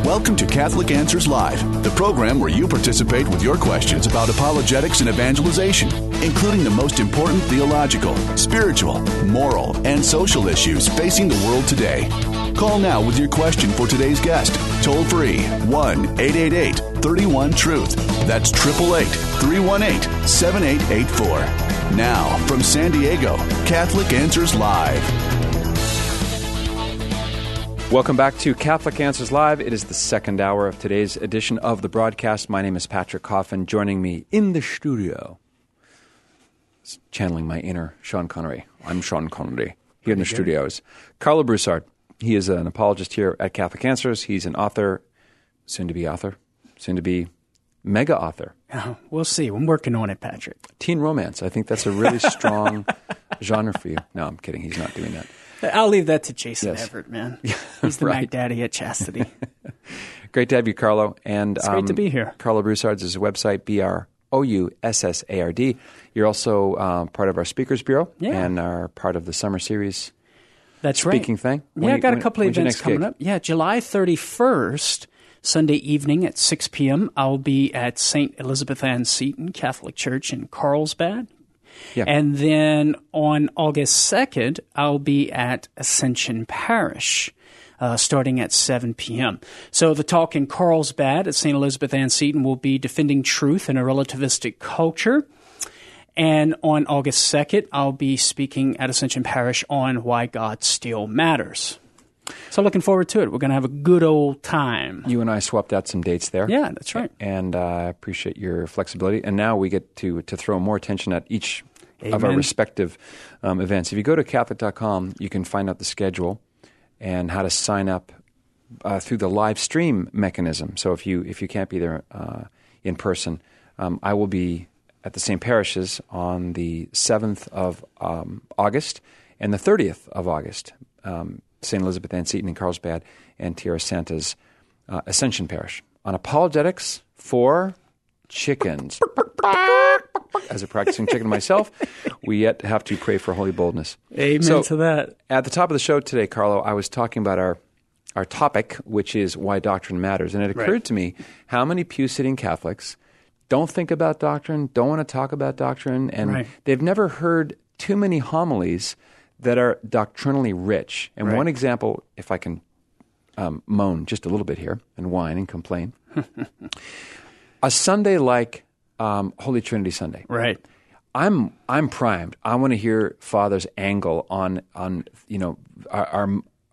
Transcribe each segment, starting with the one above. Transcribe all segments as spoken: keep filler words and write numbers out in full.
Welcome to Catholic Answers Live, the program where you participate with your questions about apologetics and evangelization, including the most important theological, spiritual, moral, and social issues facing the world today. Call now with your question for today's guest. Toll free, one eight eight eight, three one, truth. That's eight eight eight, three one eight, seven eight eight four. Now, from San Diego, Catholic Answers Live. Welcome back to Catholic Answers Live. It is the second hour of today's edition of the broadcast. My name is Patrick Coffin. Joining me in the studio, channeling my inner Sean Connery. I'm Sean Connery. Here in the studios, Carlo Broussard. He is an apologist here at Catholic Answers. He's an author, soon-to-be author, soon-to-be mega author. Oh, we'll see. I'm working on it, Patrick. Teen romance. I think that's a really strong genre for you. No, I'm kidding. He's not doing that. I'll leave that to Jason Yes. Everett, man. He's the Right. Mac Daddy at Chastity. Great to have you, Carlo. And It's great to be here. Carlo Broussard's is a website, B R O U S S A R D. You're also uh, part of our Speakers Bureau Yeah. and are part of the summer series That's speaking right. thing. Yeah, When I you- got a when- couple of when's your events next coming gig? up. Yeah, July thirty-first, Sunday evening at six p.m., I'll be at Saint Elizabeth Ann Seton Catholic Church in Carlsbad. Yeah. And then on August second, I'll be at Ascension Parish, uh, starting at seven p.m. So the talk in Carlsbad at Saint Elizabeth Ann Seton will be Defending Truth in a Relativistic Culture. And on August second, I'll be speaking at Ascension Parish on Why God Still Matters. So looking forward to it. We're going to have a good old time. You and I swapped out some dates there. Yeah, that's right. And uh, I appreciate your flexibility. And now we get to, to throw more attention at each of our Amen. respective um, events. If you go to Catholic dot com, you can find out the schedule and how to sign up uh, through the live stream mechanism. So if you if you can't be there uh, in person, um, I will be at the Saint Parishes on the seventh of um, August and the thirtieth of August. Um, Saint Elizabeth Ann Seton in Carlsbad and Tierra Santa's uh, Ascension Parish on apologetics for chickens. As a practicing chicken myself, we yet have to pray for holy boldness. Amen So, to that. At the top of the show today, Carlo, I was talking about our our topic, which is why doctrine matters. And it occurred Right. to me how many pew-sitting Catholics don't think about doctrine, don't want to talk about doctrine, and Right. they've never heard too many homilies that are doctrinally rich. And Right. one example, if I can um, moan just a little bit here and whine and complain, a Sunday like um, Holy Trinity Sunday. Right. I'm I'm primed. I want to hear Father's angle on on you know our, our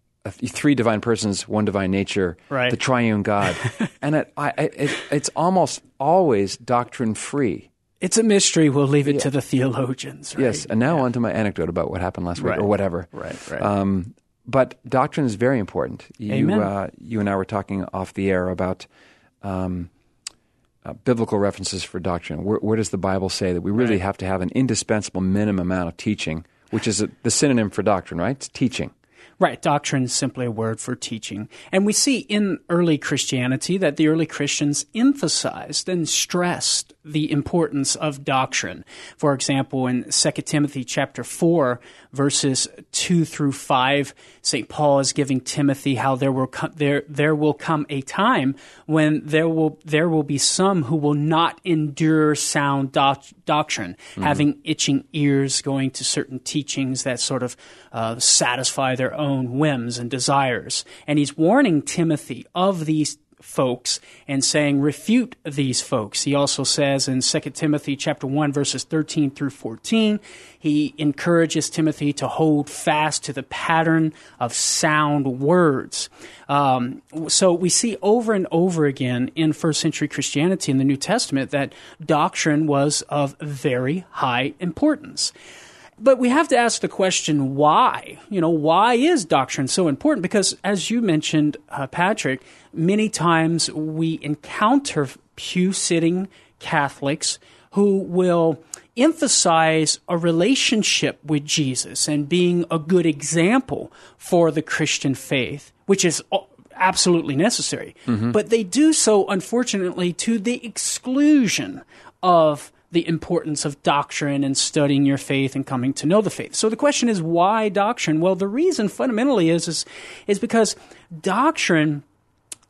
three divine persons, one divine nature, Right. the triune God, and it, I, it, it's almost always doctrine free. It's a mystery. We'll leave it to the theologians. Right? Yes, and now on to my anecdote about what happened last week Right. or whatever. Right, right. Um, but doctrine is very important. You, Amen. uh, you and I were talking off the air about um, uh, biblical references for doctrine. Where, where does the Bible say that we really Right. have to have an indispensable minimum amount of teaching, which is a, the synonym for doctrine, right? It's teaching. Right. Doctrine is simply a word for teaching. And we see in early Christianity that the early Christians emphasized and stressed the importance of doctrine. For example, in Second Timothy chapter four, verses two through five, Saint Paul is giving Timothy how there will come, there there will come a time when there will there will be some who will not endure sound doc- doctrine, Mm-hmm. having itching ears, going to certain teachings that sort of uh, satisfy their own whims and desires. And he's warning Timothy of these folks and saying, refute these folks. He also says in Second Timothy chapter one, verses thirteen through fourteen, he encourages Timothy to hold fast to the pattern of sound words. Um, so we see over and over again in first century Christianity in the New Testament that doctrine was of very high importance. But we have to ask the question, why? You know, why is doctrine so important? Because as you mentioned, uh, Patrick, many times we encounter pew-sitting Catholics who will emphasize a relationship with Jesus and being a good example for the Christian faith, which is absolutely necessary. Mm-hmm. But they do so, unfortunately, to the exclusion of the importance of doctrine and studying your faith and coming to know the faith. So the question is, why doctrine? Well, the reason fundamentally is is, is because doctrine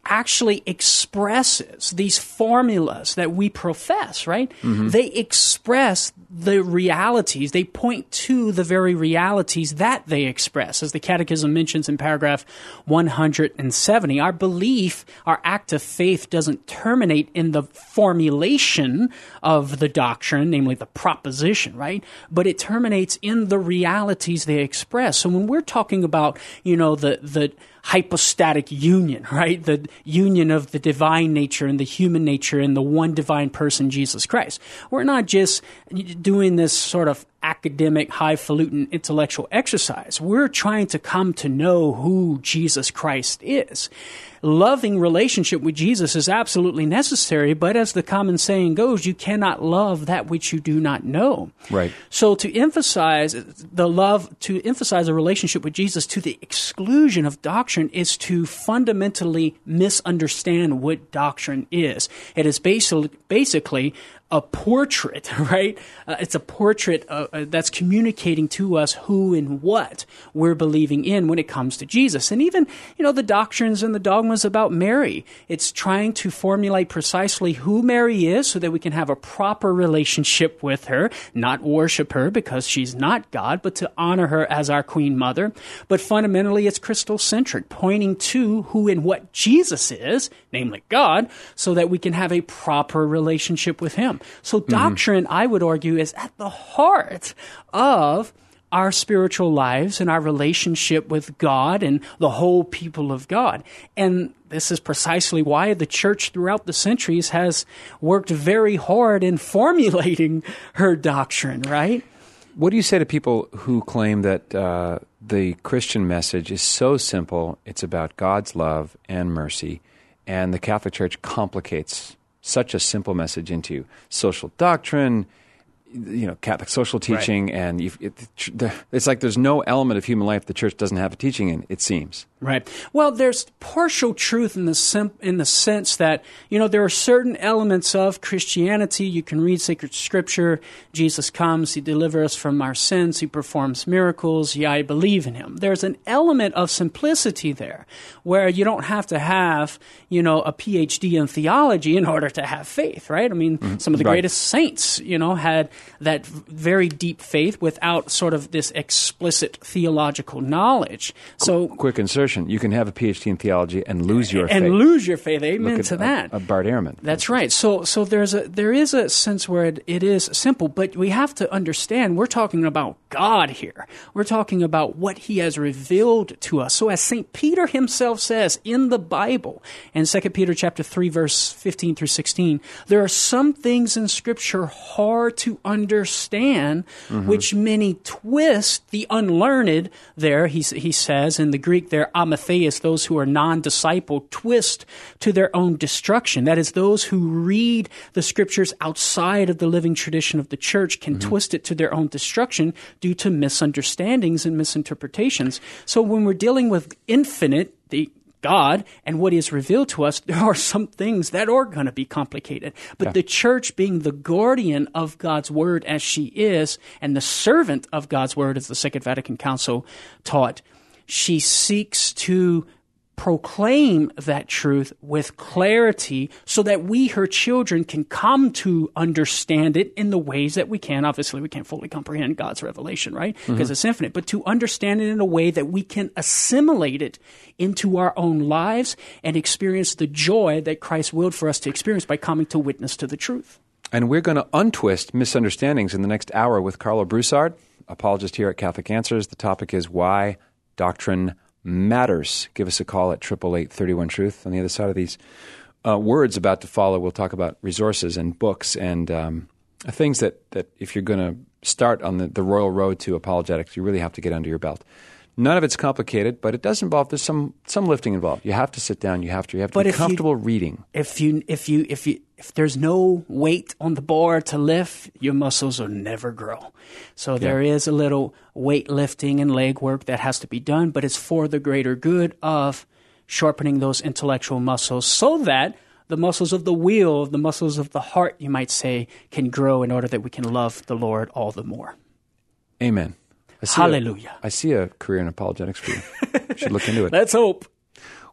actually expresses these formulas that we profess, right? Mm-hmm. They express the realities. They point to the very realities that they express. As the Catechism mentions in paragraph one hundred seventy, our belief, our act of faith doesn't terminate in the formulation of the doctrine, namely the proposition, right? But it terminates in the realities they express. So when we're talking about, you know, the, the hypostatic union, right? The union of the divine nature and the human nature in the one divine person, Jesus Christ. We're not just doing this sort of academic, highfalutin intellectual exercise. We're trying to come to know who Jesus Christ is. Loving relationship with Jesus is absolutely necessary, but as the common saying goes, you cannot love that which you do not know. Right. So to emphasize the love, to emphasize a relationship with Jesus to the exclusion of doctrine is to fundamentally misunderstand what doctrine is. It is basically, basically a portrait, right? Uh, it's a portrait uh, uh, that's communicating to us who and what we're believing in when it comes to Jesus. And even, you know, the doctrines and the dogmas about Mary, it's trying to formulate precisely who Mary is so that we can have a proper relationship with her, not worship her because she's not God, but to honor her as our Queen Mother. But fundamentally, it's Christocentric, pointing to who and what Jesus is, namely God, so that we can have a proper relationship with him. So doctrine, mm-hmm. I would argue, is at the heart of our spiritual lives and our relationship with God and the whole people of God. And this is precisely why the church throughout the centuries has worked very hard in formulating her doctrine, right? What do you say to people who claim that uh, the Christian message is so simple, it's about God's love and mercy, and the Catholic Church complicates such a simple message into social doctrine, you know, Catholic social teaching, right. and you've, it, it's like there's no element of human life the church doesn't have a teaching in, it seems. Right. Well, there's partial truth in the sim- in the sense that, you know, there are certain elements of Christianity. You can read sacred scripture. Jesus comes, he delivers us from our sins, he performs miracles. Yeah, I believe in him. There's an element of simplicity there where you don't have to have, you know, a P H D in theology in order to have faith, right? I mean, mm-hmm. some of the right. greatest saints, you know, had that very deep faith without sort of this explicit theological knowledge. So, Qu- quick insertion. You can have a P H D in theology and lose your and faith. And lose your faith. Amen to that. A, a Bart Ehrman. That's right. So so there's a there is a sense where it, it is simple, but we have to understand we're talking about God here. We're talking about what he has revealed to us. So as Saint Peter himself says in the Bible, in Second Peter chapter three, verse fifteen through sixteen, there are some things in Scripture hard to understand, mm-hmm. which many twist the unlearned there, he, he says in the Greek there, amatheus, those who are non-disciple, twist to their own destruction. That is, those who read the Scriptures outside of the living tradition of the church can mm-hmm. twist it to their own destruction due to misunderstandings and misinterpretations. So when we're dealing with infinite, the God, and what is revealed to us, there are some things that are going to be complicated. But yeah. the church, being the guardian of God's word as she is, and the servant of God's word, as the Second Vatican Council taught, she seeks to proclaim that truth with clarity so that we, her children, can come to understand it in the ways that we can. Obviously, we can't fully comprehend God's revelation, right? Because mm-hmm. it's infinite. But to understand it in a way that we can assimilate it into our own lives and experience the joy that Christ willed for us to experience by coming to witness to the truth. And we're going to untwist misunderstandings in the next hour with Karlo Broussard, apologist here at Catholic Answers. The topic is why doctrine matters. Give us a call at eight eight eight, three one, truth. On the other side of these uh, words about to follow, we'll talk about resources and books and um, things that, that if you're going to start on the, the royal road to apologetics, you really have to get under your belt. None of it's complicated, but it does involve, there's some some lifting involved. You have to sit down, you have to you have to but be if comfortable you, reading. If you if you if you if there's no weight on the bar to lift, your muscles will never grow. So yeah. there is a little weight lifting and leg work that has to be done, but it's for the greater good of sharpening those intellectual muscles so that the muscles of the will, the muscles of the heart, you might say, can grow in order that we can love the Lord all the more. Amen. I Hallelujah. A, I see a career in apologetics for you. You should look into it. Let's hope.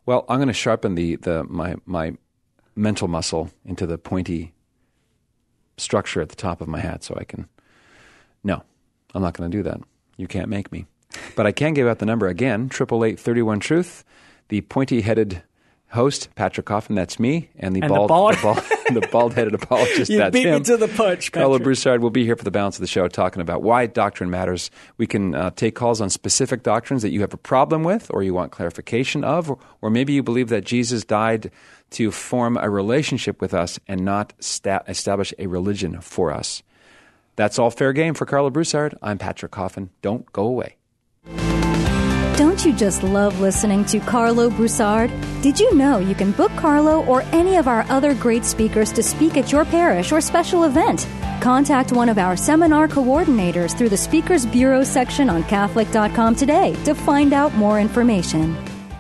Well, I'm going to sharpen the, the my my mental muscle into the pointy structure at the top of my hat so I can... No, I'm not going to do that. You can't make me. But I can give out the number again, eight eight eight, three one, truth. The pointy-headed host, Patrick Coffin, that's me. And the and bald, the bald, the bald, the bald-headed apologist, you that's beat him. me to the punch, Patrick. Carlo Broussard will be here for the balance of the show talking about why doctrine matters. We can uh, take calls on specific doctrines that you have a problem with or you want clarification of, or, or maybe you believe that Jesus died to form a relationship with us and not sta- establish a religion for us. That's all fair game for Carlo Broussard. I'm Patrick Coffin. Don't go away. Don't you just love listening to Carlo Broussard? Did you know you can book Carlo or any of our other great speakers to speak at your parish or special event? Contact one of our seminar coordinators through the Speakers Bureau section on Catholic dot com today to find out more information.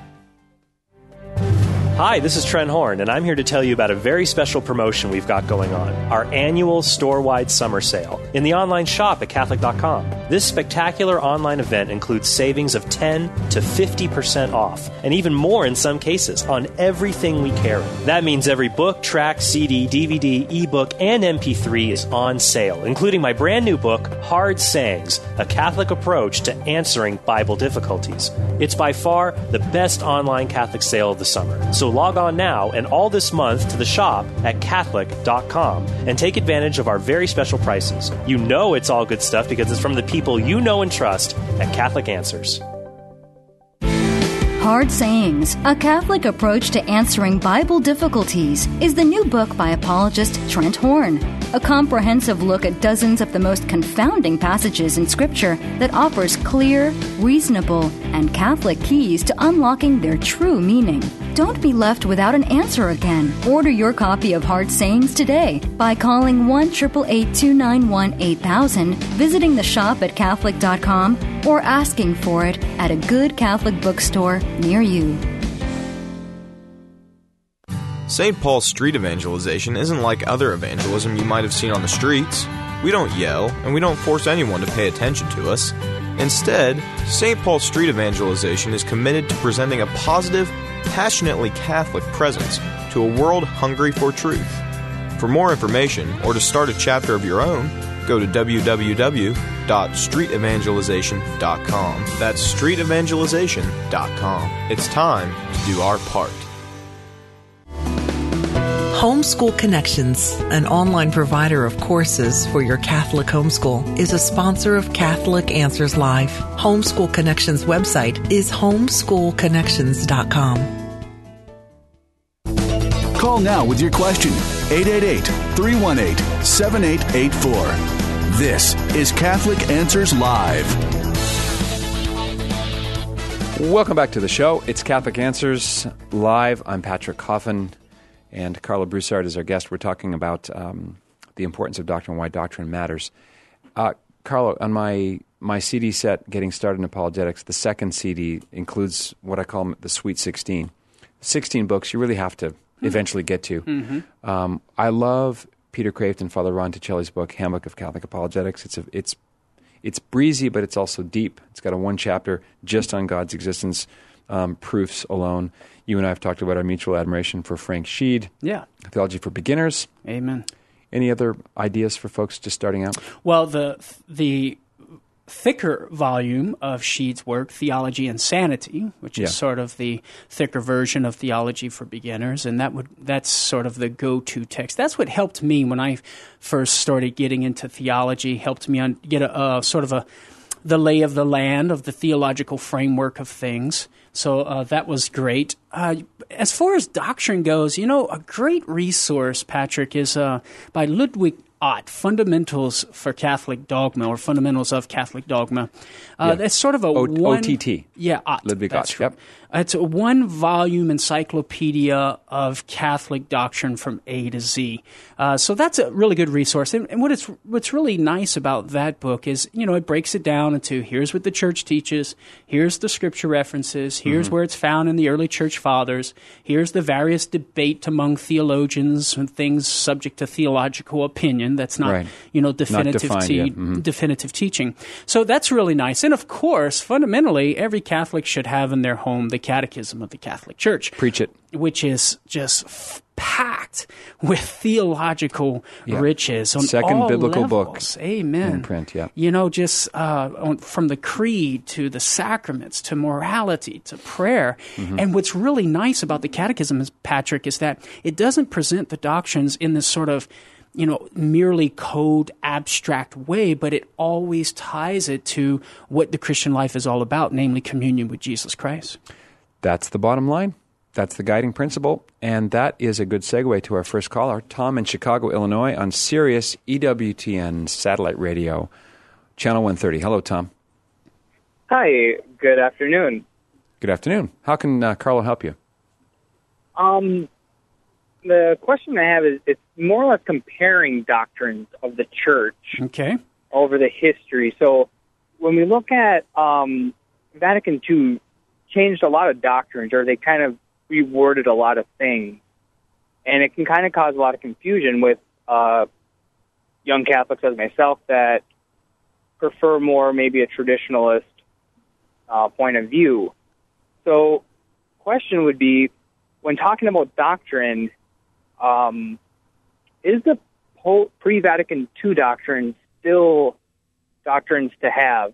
Hi, this is Trent Horn, and I'm here to tell you about a very special promotion we've got going on, our annual store-wide summer sale in the online shop at Catholic dot com. This spectacular online event includes savings of ten to fifty percent off, and even more in some cases, on everything we carry. That means every book, track, C D, D V D, ebook, and M P three is on sale, including my brand new book, Hard Sayings, A Catholic Approach to Answering Bible Difficulties. It's by far the best online Catholic sale of the summer. So log on now and all this month to the shop at Catholic dot com and take advantage of our very special prices. You know it's all good stuff because it's from the people you know and trust at Catholic Answers. Hard Sayings, A Catholic Approach to Answering Bible Difficulties is the new book by apologist Trent Horn. A comprehensive look at dozens of the most confounding passages in Scripture that offers clear, reasonable, and Catholic keys to unlocking their true meaning. Don't be left without an answer again. Order your copy of Hard Sayings today by calling one eight eight eight, two nine one, eight thousand, visiting the shop at Catholic dot com, or asking for it at a good Catholic bookstore near you. Saint Paul's street evangelization isn't like other evangelism you might have seen on the streets. We don't yell, and we don't force anyone to pay attention to us. Instead, Saint Paul's street evangelization is committed to presenting a positive, passionately Catholic presence to a world hungry for truth. For more information, or to start a chapter of your own, go to w w w dot street evangelization dot com. That's street evangelization dot com. It's time to do our part. Homeschool Connections, an online provider of courses for your Catholic homeschool, is a sponsor of Catholic Answers Live. Homeschool Connections website is homeschool connections dot com. Call now with your question, eight eight eight, three one eight, seven eight eight four. This is Catholic Answers Live. Welcome back to the show. It's Catholic Answers Live. I'm Patrick Coffin, and Carlo Broussard is our guest. We're talking about um, the importance of doctrine and why doctrine matters. Uh, Carlo, on my my C D set, Getting Started in Apologetics, the second C D includes what I call the Sweet sixteen. sixteen books you really have to mm-hmm. eventually get to. Mm-hmm. Um, I love Peter Kraft and Father Ron Ticelli's book, Handbook of Catholic Apologetics. It's a, it's it's breezy, but it's also deep. It's got a one chapter just on God's existence, um, proofs alone. You and I have talked about our mutual admiration for Frank Sheed. Yeah. Theology for Beginners. Amen. Any other ideas for folks just starting out? Well, the the thicker volume of Sheed's work, Theology and Sanity, which yeah. is sort of the thicker version of Theology for Beginners, and that would that's sort of the go-to text. That's what helped me when I first started getting into theology, helped me on, get a, a sort of a the lay of the land of the theological framework of things. So uh, that was great. Uh, as far as doctrine goes, you know, a great resource, Patrick, is uh, by Ludwig Ott, Fundamentals for Catholic Dogma, or Fundamentals of Catholic Dogma. Uh, yeah. It's sort of a o- one... O T T. Yeah, Ott. Ludwig That's Ott, right. yep. It's a one-volume encyclopedia of Catholic doctrine from A to Z. Uh, so that's a really good resource. And, and what it's what's really nice about that book is, you know, it breaks it down into here's what the Church teaches, here's the Scripture references, here's mm-hmm. where it's found in the early Church Fathers, here's the various debate among theologians and things subject to theological opinion. That's not, right. you know, definitive not te- mm-hmm. definitive teaching. So that's really nice. And of course, fundamentally, every Catholic should have in their home the Catechism of the Catholic Church. Preach it. Which is just f- packed with theological yeah. riches on Second all biblical levels. book. Amen. In print, yeah. You know, just uh, on, from the creed to the sacraments to morality to prayer. Mm-hmm. And what's really nice about the Catechism, Patrick, is that it doesn't present the doctrines in this sort of, you know, merely code abstract way, but it always ties it to what the Christian life is all about, namely communion with Jesus Christ. That's the bottom line. That's the guiding principle. And that is a good segue to our first caller, Tom in Chicago, Illinois, on Sirius E W T N Satellite Radio, Channel one thirty. Hello, Tom. Hi. Good afternoon. Good afternoon. How can uh, Carlo help you? Um, the question I have is, it's more or less comparing doctrines of the church okay. over the history. So when we look at um, Vatican Two, changed a lot of doctrines, or they kind of reworded a lot of things. And it can kind of cause a lot of confusion with uh, young Catholics as myself that prefer more maybe a traditionalist uh, point of view. So question would be, when talking about doctrine, um, is the po- pre-Vatican Two doctrine still doctrines to have?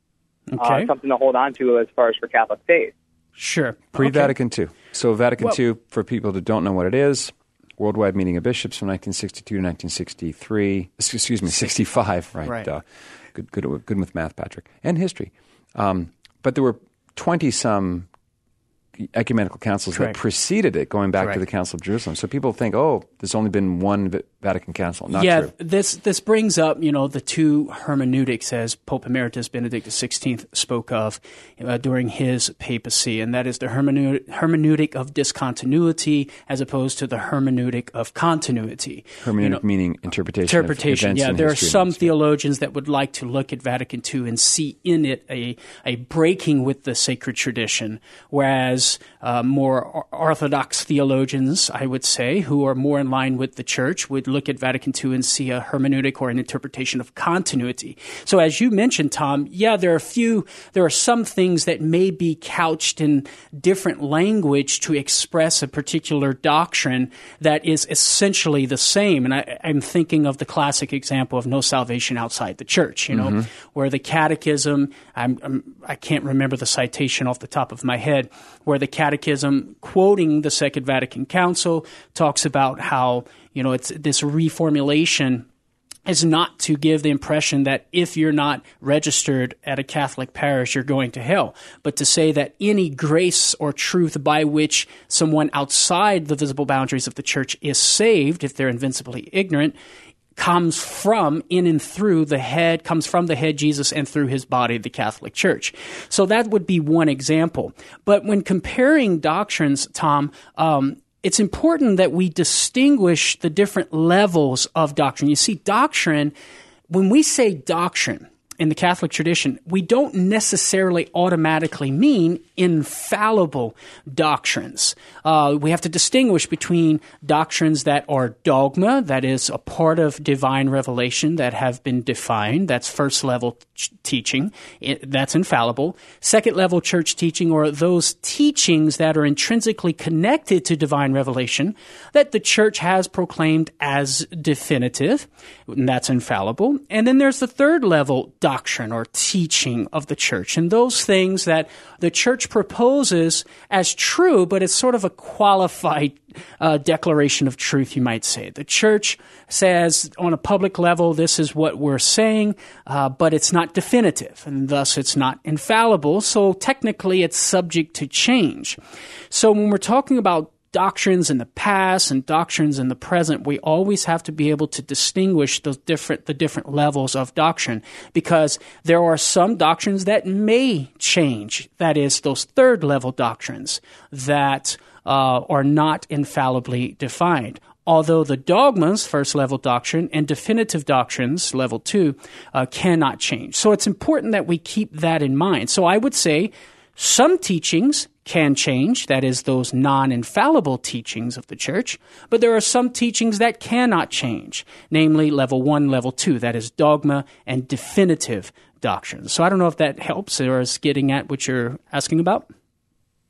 Okay. Uh, something to hold on to as far as for Catholic faith? Sure. Pre-Vatican okay. Two. So Vatican well, Two, for people that don't know what it is, Worldwide Meeting of Bishops from nineteen sixty-two to nineteen sixty-three. Excuse me, sixty-five. Right. right. Uh, good, good, good with math, Patrick, and history. Um, but there were twenty-some ecumenical councils Correct. that preceded it, going back Correct. to the Council of Jerusalem. So people think, oh, there's only been one v- Vatican Council. Not yeah, true. this this brings up, you know, the two hermeneutics, as Pope Emeritus Benedict the sixteenth spoke of uh, during his papacy, and that is the hermeneutic, hermeneutic of discontinuity as opposed to the hermeneutic of continuity. Hermeneutic you know, meaning interpretation. Interpretation, of events yeah. in There are history. some theologians that would like to look at Vatican Two and see in it a, a breaking with the sacred tradition, whereas uh, more orthodox theologians, I would say, who are more in line with the Church, would look at Vatican Two and see a hermeneutic or an interpretation of continuity. So as you mentioned, Tom, yeah, there are a few, there are some things that may be couched in different language to express a particular doctrine that is essentially the same. And I, I'm thinking of the classic example of no salvation outside the Church, you know, mm-hmm. where the Catechism, I'm, I'm, I can't remember the citation off the top of my head, where the Catechism, quoting the Second Vatican Council, talks about how, you know, it's this reformulation is not to give the impression that if you're not registered at a Catholic parish, you're going to hell, but to say that any grace or truth by which someone outside the visible boundaries of the Church is saved, if they're invincibly ignorant, comes from, in and through the head, comes from the head Jesus and through his body, the Catholic Church. So that would be one example. But when comparing doctrines, Tom, um, it's important that we distinguish the different levels of doctrine. You see, doctrine, when we say doctrine in the Catholic tradition, we don't necessarily automatically mean infallible doctrines. Uh, we have to distinguish between doctrines that are dogma, that is a part of divine revelation that have been defined. That's first level ch- teaching. It, that's infallible. Second level church teaching, or those teachings that are intrinsically connected to divine revelation that the church has proclaimed as definitive, and that's infallible. And then there's the third level doctrine or teaching of the church, and those things that the church proposes as true, but it's sort of a qualified uh, declaration of truth, you might say. The church says on a public level, this is what we're saying, uh, but it's not definitive, and thus it's not infallible, so technically it's subject to change. So when we're talking about doctrines in the past and doctrines in the present, we always have to be able to distinguish those different, the different levels of doctrine, because there are some doctrines that may change. That is, those third level doctrines that uh, are not infallibly defined. Although the dogmas, first level doctrine, and definitive doctrines, level two, uh, cannot change. So it's important that we keep that in mind. So I would say some teachings can change, that is, those non-infallible teachings of the church, but there are some teachings that cannot change, namely level one, level two, that is dogma and definitive doctrines. So I don't know if that helps or is getting at what you're asking about.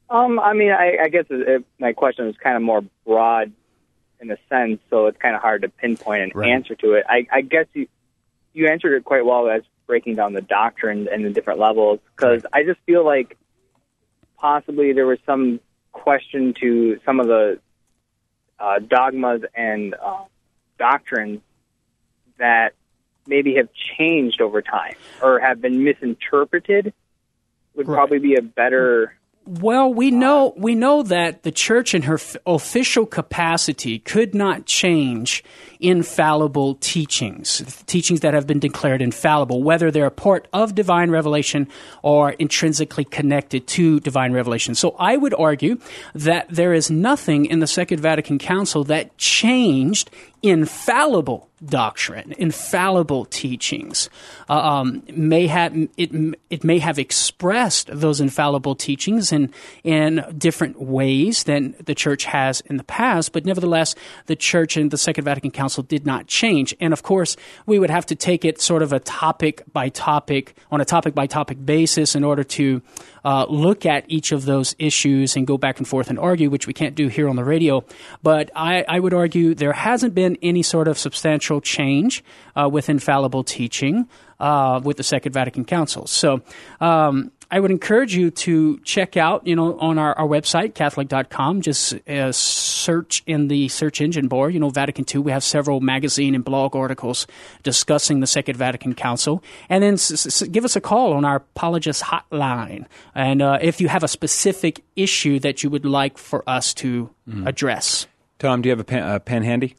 Um, I mean, I, I guess it, it, my question is kind of more broad in a sense, so it's kind of hard to pinpoint an Right. answer to it. I, I guess you you answered it quite well as breaking down the doctrine and the different levels, because I just feel like possibly there was some question to some of the uh, dogmas and uh, doctrines that maybe have changed over time or have been misinterpreted would Right. probably be a better... Well, we know we know that the church in her f- official capacity could not change infallible teachings, teachings that have been declared infallible, whether they're a part of divine revelation or intrinsically connected to divine revelation. So I would argue that there is nothing in the Second Vatican Council that changed infallible doctrine, infallible teachings. Uh, um, may have it it may have expressed those infallible teachings in in different ways than the church has in the past, but nevertheless, the church and the Second Vatican Council did not change. And of course, we would have to take it sort of a topic by topic, on a topic by topic basis, in order to uh, look at each of those issues and go back and forth and argue, which we can't do here on the radio. But I, I would argue there hasn't been any sort of substantial change uh, with infallible teaching uh, with the Second Vatican Council. So um, I would encourage you to check out, you know, on our, our website, Catholic dot com, just uh, search in the search engine bar, you know, Vatican two. We have several magazine and blog articles discussing the Second Vatican Council. And then s- s- give us a call on our Apologist hotline. And uh, if you have a specific issue that you would like for us to mm. address. Tom, do you have a pen, a pen handy?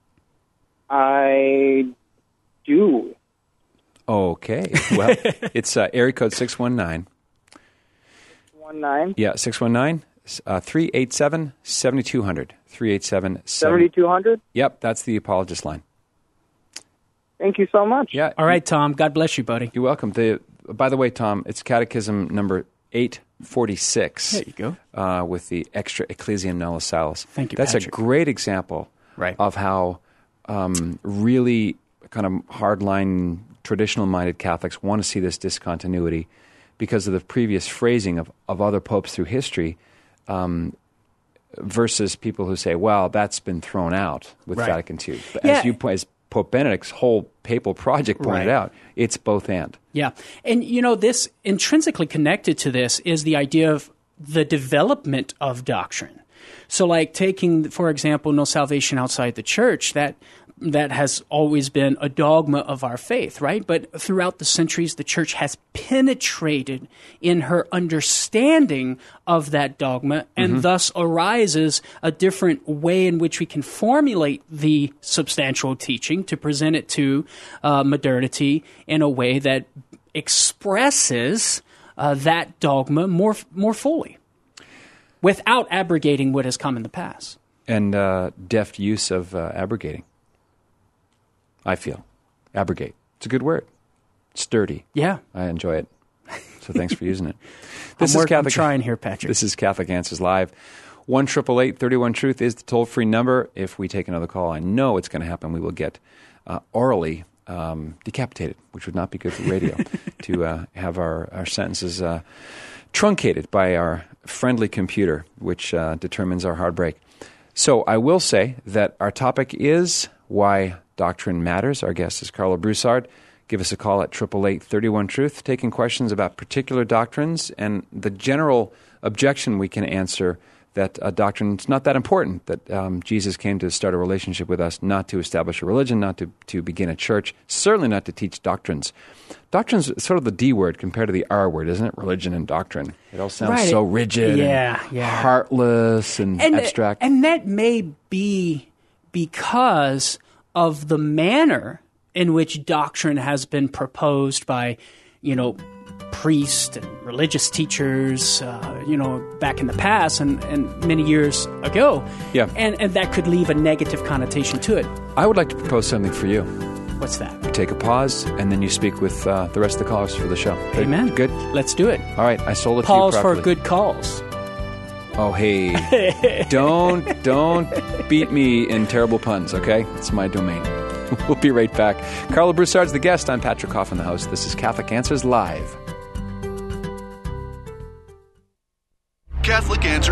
I do. Okay. Well, it's uh, area code six one nine. One nine. Yeah, six one nine, three eight seven, seven two zero zero. three eight seven, seven two hundred? Yep, that's the apologist line. Thank you so much. Yeah. All right, Tom. God bless you, buddy. You're welcome. The, by the way, Tom, it's Catechism number eight forty-six. There you go. Uh, with the extra Ecclesiam Nullisalis. Thank you, That's Patrick. a great example Right. of how um, really kind of hardline, traditional-minded Catholics want to see this discontinuity because of the previous phrasing of, of other popes through history um, versus people who say, well, that's been thrown out with Right. Vatican two. But Yeah. as you as Pope Benedict's whole papal project pointed Right. out, it's both and. Yeah. And, you know, this intrinsically connected to this is the idea of the development of doctrine. So, like taking, for example, no salvation outside the church, that that has always been a dogma of our faith, right? But throughout the centuries, the church has penetrated in her understanding of that dogma, and Mm-hmm. thus arises a different way in which we can formulate the substantial teaching to present it to uh, modernity in a way that expresses uh, that dogma more more fully, without abrogating what has come in the past. And uh, deft use of uh, abrogating, I feel. Abrogate. It's a good word. Sturdy. Yeah. I enjoy it. So thanks for using it. I'm, work, I'm trying here, Patrick. This is Catholic Answers Live. one eight eight eight, three one, truth is the toll-free number. If we take another call, I know it's going to happen. We will get uh, orally um, decapitated, which would not be good for radio, to uh, have our, our sentences uh, truncated by our friendly computer, which uh, determines our hard break. So I will say that our topic is why doctrine matters. Our guest is Carlo Broussard. Give us a call at eight eight eight, three one, truth, taking questions about particular doctrines and the general objection we can answer that a doctrine is not that important, that um, Jesus came to start a relationship with us, not to establish a religion, not to, to begin a church, certainly not to teach doctrines. Doctrine's sort of the D word compared to the R word, isn't it? Religion and doctrine. It all sounds Right. so rigid Yeah, and yeah. heartless and, and, abstract. And that may be because of the manner in which doctrine has been proposed by, you know, priests and religious teachers, uh, you know, back in the past and, and many years ago. Yeah. And, and that could leave a negative connotation to it. I would like to propose something for you. What's that? You take a pause, and then you speak with uh, the rest of the callers for the show. Good? Amen. Good? Let's do it. All right, I sold it Pause to you for properly. good calls. Oh, hey. don't, don't beat me in terrible puns, okay? It's my domain. We'll be right back. Carlo Broussard's the guest. I'm Patrick Coffin, the host. This is Catholic Answers Live. Catholic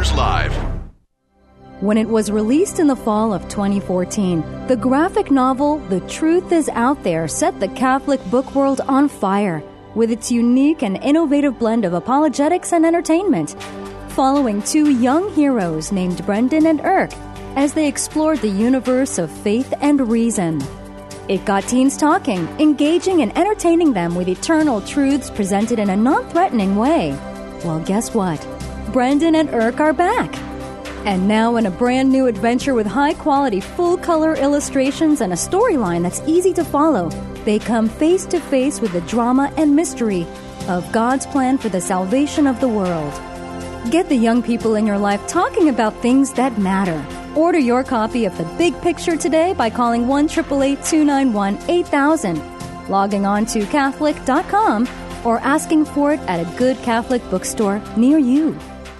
Answers Live. When it was released in the fall of twenty fourteen, the graphic novel The Truth Is Out There set the Catholic book world on fire with its unique and innovative blend of apologetics and entertainment, following two young heroes named Brendan and Irk as they explored the universe of faith and reason. It got teens talking, engaging and entertaining them with eternal truths presented in a non-threatening way. Well, guess what? Brendan and Irk are back. And now in a brand new adventure with high-quality, full-color illustrations and a storyline that's easy to follow, they come face-to-face with the drama and mystery of God's plan for the salvation of the world. Get the young people in your life talking about things that matter. Order your copy of The Big Picture today by calling one eight eight eight, two nine one, eight thousand, logging on to Catholic dot com, or asking for it at a good Catholic bookstore near you.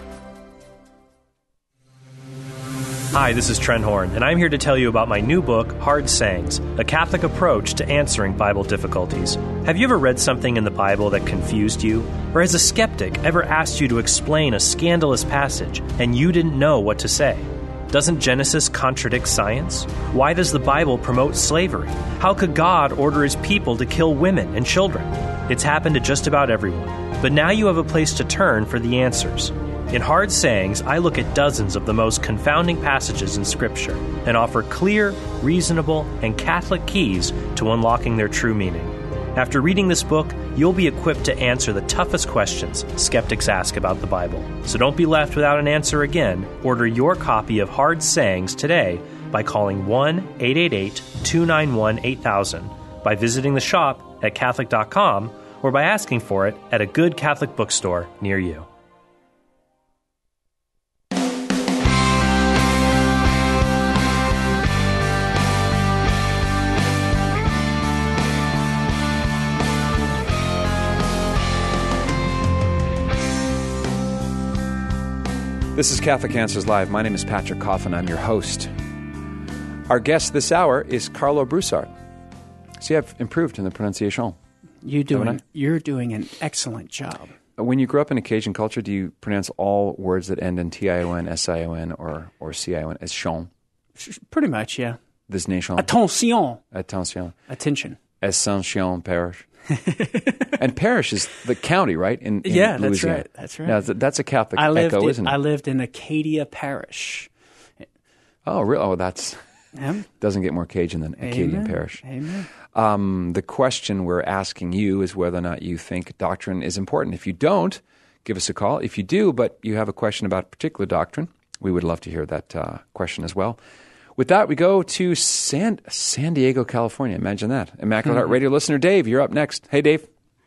Hi, this is Trent Horn, and I'm here to tell you about my new book, Hard Sayings, A Catholic Approach to Answering Bible Difficulties. Have you ever read something in the Bible that confused you? Or has a skeptic ever asked you to explain a scandalous passage and you didn't know what to say? Doesn't Genesis contradict science? Why does the Bible promote slavery? How could God order his people to kill women and children? It's happened to just about everyone. But now you have a place to turn for the answers. In Hard Sayings, I look at dozens of the most confounding passages in Scripture and offer clear, reasonable, and Catholic keys to unlocking their true meaning. After reading this book, you'll be equipped to answer the toughest questions skeptics ask about the Bible. So don't be left without an answer again. Order your copy of Hard Sayings today by calling one eight eight eight, two nine one, eight thousand, by visiting the shop at Catholic dot com, or by asking for it at a good Catholic bookstore near you. This is Catholic Answers Live. My name is Patrick Coffin. I'm your host. Our guest this hour is Carlo Broussard. See, I've improved in the pronunciation. You doing, you're doing an excellent job. When you grew up in a Cajun culture, do you pronounce all words that end in T I O N, S I O N, or, or C I O N as Chon? Pretty much, yeah. This nation. Attention. Attention. Attention. Ascension Parish. And parish is the county, right? In, in yeah, Louisiana. that's right. That's right. Now, that's a Catholic I lived echo, in, isn't it? I lived in Acadia Parish. Oh, really? Oh, that's Yeah. doesn't get more Cajun than Acadian Amen. Parish. Amen. Um, the question we're asking you is whether or not you think doctrine is important. If you don't, give us a call. If you do, but you have a question about a particular doctrine, we would love to hear that uh, question as well. With that, we go to San, San Diego, California. Imagine that. Immaculate Heart Radio listener Dave, you're up next. Hey, Dave.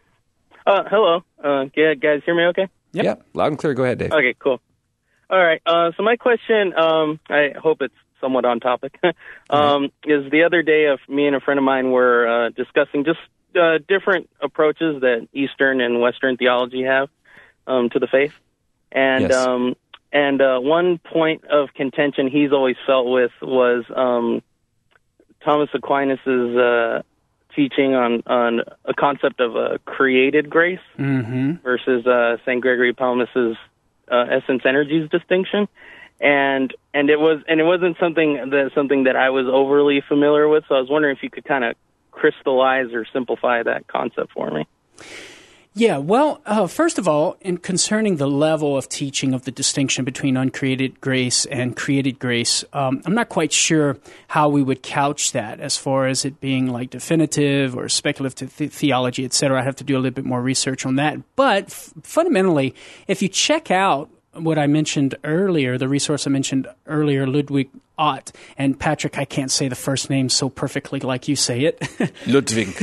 Uh, hello. Uh, can guys hear me okay? Yep. Yeah, loud and clear. Go ahead, Dave. Okay, cool. All right. Uh, so my question, um, I hope it's somewhat on topic, um, is the other day, of me and a friend of mine were uh, discussing just uh, different approaches that Eastern and Western theology have um, to the faith. And Yes. um, and uh, one point of contention he's always felt with was um, Thomas Aquinas's uh, teaching on, on a concept of a created grace Mm-hmm. versus uh, Saint Gregory Palamas's uh, essence energies distinction, and and it was and it wasn't something that something that I was overly familiar with. So I was wondering if you could kind of crystallize or simplify that concept for me. Yeah, well, uh, first of all, in concerning the level of teaching of the distinction between uncreated grace and created grace, um, I'm not quite sure how we would couch that as far as it being like definitive or speculative th- theology, et cetera. I have to do a little bit more research on that. But f- fundamentally, if you check out what I mentioned earlier, the resource I mentioned earlier, Ludwig Ott, and Patrick, I can't say the first name so perfectly like you say it. Ludwig.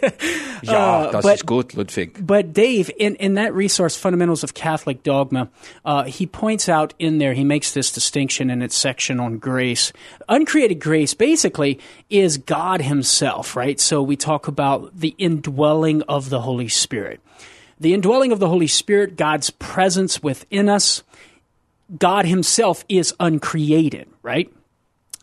Ja, das but- ist gut, Ludwig. But Dave, in, in that resource, Fundamentals of Catholic Dogma, uh, he points out in there, he makes this distinction in its section on grace. Uncreated grace basically is God himself, right? So we talk about the indwelling of the Holy Spirit. The indwelling of the Holy Spirit, God's presence within us, God himself is uncreated, right?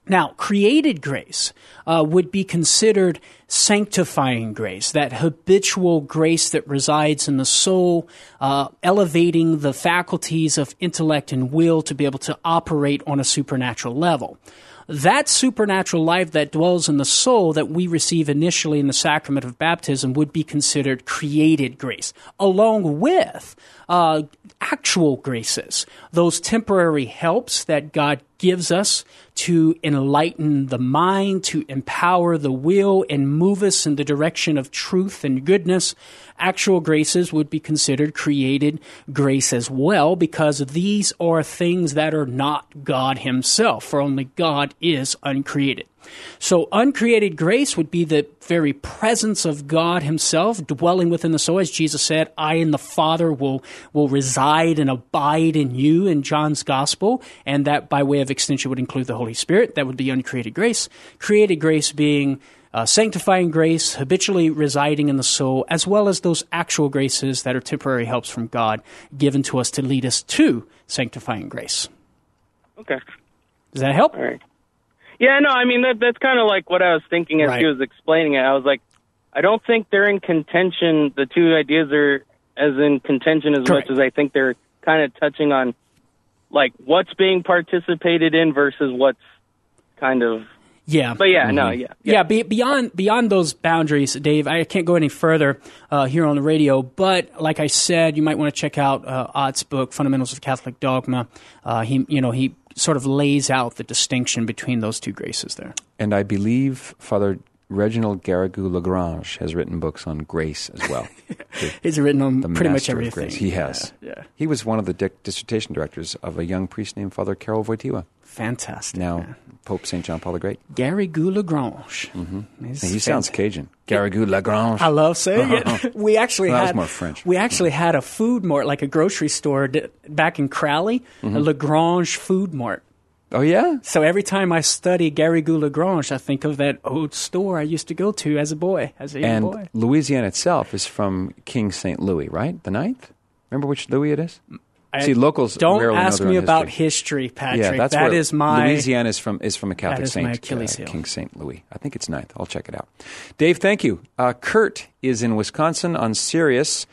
Now, created grace uh, would be considered sanctifying grace, that habitual grace that resides in the soul, uh, elevating the faculties of intellect and will to be able to operate on a supernatural level. That supernatural life that dwells in the soul that we receive initially in the sacrament of baptism would be considered created grace, along with uh, actual graces, those temporary helps that God gives us to enlighten the mind, to empower the will, and move us in the direction of truth and goodness. Actual graces would be considered created grace as well, because these are things that are not God himself, for only God is uncreated. So uncreated grace would be the very presence of God himself dwelling within the soul. As Jesus said, I and the Father will, will reside and abide in you in John's gospel. And that by way of extension would include the Holy Spirit. That would be uncreated grace. Created grace being uh, sanctifying grace, habitually residing in the soul, as well as those actual graces that are temporary helps from God given to us to lead us to sanctifying grace. Okay. Does that help? All right. Yeah, no, I mean, that that's kind of like what I was thinking as Right. he was explaining it. I was like, I don't think they're in contention. The two ideas are as in contention as Correct. much as I think they're kind of touching on, like, what's being participated in versus what's kind of... Yeah. But yeah, no, yeah. Yeah, be, beyond beyond those boundaries, Dave, I can't go any further uh, here on the radio. But like I said, you might want to check out uh, Ott's book, Fundamentals of Catholic Dogma. Uh, he, you know, he sort of lays out the distinction between those two graces there. And I believe Father Reginald Garrigou-Lagrange has written books on grace as well. He's written on The pretty much master of everything. grace. He has. Yeah, yeah. He was one of the di- dissertation directors of a young priest named Father Karol Wojtyła, Fantastic. now man. Pope Saint John Paul the Great. Garrigou-Lagrange. Mm-hmm. He sounds Cajun. Garrigou-Lagrange. I love saying it. We actually Well, that was had more French. we actually had a food mart, like a grocery store d- back in Crowley, Mm-hmm. a Lagrange food mart. Oh, yeah? So every time I study Garrigou-Lagrange, I think of that old store I used to go to as a boy, as a young And boy. Louisiana itself is from King Saint Louis, right? The ninth? Remember which Louis it is? I- See, locals Don't rarely know ask their me own about history. history, Patrick. Yeah, that's That where is my Louisiana is from is from a Catholic is saint, my Achilles uh, heel. King Saint Louis. I think it's ninth. I'll check it out. Dave, thank you. Uh, Kurt is in Wisconsin on Sirius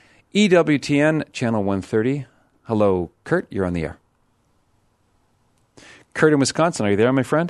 E W T N channel one thirty. Hello, Kurt. You're on the air. Kurt in Wisconsin, are you there, my friend?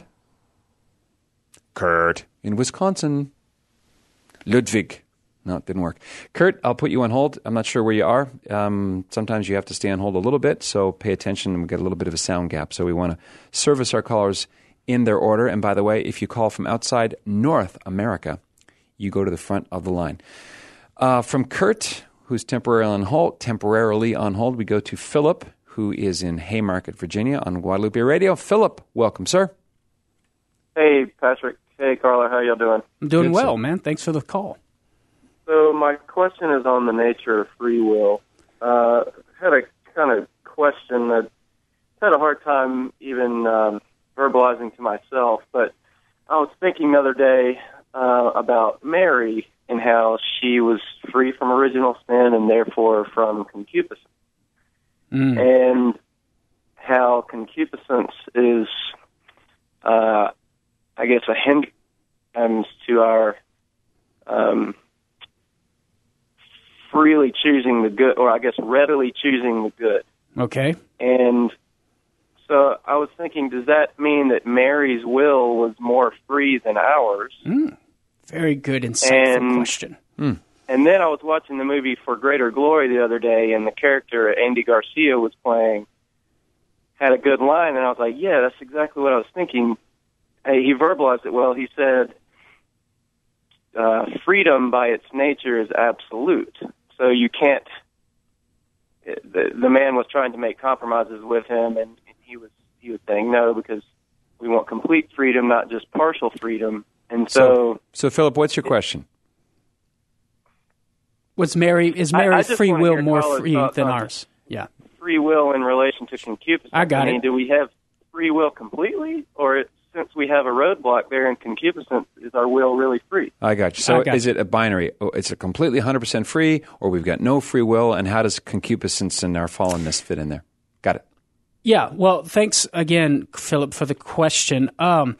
Kurt in Wisconsin. Ludwig. No, it didn't work. Kurt, I'll put you on hold. I'm not sure where you are. Um, sometimes you have to stay on hold a little bit, so pay attention. And we get a little bit of a sound gap, so we want to service our callers in their order. And by the way, if you call from outside North America, you go to the front of the line. Uh, from Kurt, who's temporarily on hold, temporarily on hold, we go to Philip, who is in Haymarket, Virginia, on Guadalupe Radio. Philip, welcome, sir. Hey, Patrick. Hey, Carla. How y'all doing? I'm doing Good, well, sir. man. Thanks for the call. So my question is on the nature of free will. Uh, had a kind of question that had a hard time even um, verbalizing to myself, but I was thinking the other day uh, about Mary and how she was free from original sin and therefore from concupiscence. Mm. And how concupiscence is, uh, I guess, a hindrance to our um, freely choosing the good, or I guess readily choosing the good. Okay. And so I was thinking, does that mean that Mary's will was more free than ours? Mm. Very good, insightful And- question. Mm. And then I was watching the movie For Greater Glory the other day, and the character Andy Garcia was playing had a good line, and I was like, yeah, that's exactly what I was thinking. Hey, he verbalized it well. He said, uh, freedom by its nature is absolute. So you can't, the, the man was trying to make compromises with him, and he was he was saying no, because we want complete freedom, not just partial freedom. And so... So, so Philip, what's your question? Was Mary is I- I Mary's just free wanna will hear more Carla's free thoughts than on ours? Yeah. free will in relation to concupiscence. I got mean, it. do we have free will completely, or it, since we have a roadblock there in concupiscence, is our will really free? I got you. So I got is you. it a binary? Oh, it's a completely one hundred percent free, or we've got no free will, and how does concupiscence and our fallenness fit in there? Got it. Yeah, well, thanks again, Philip, for the question. Um,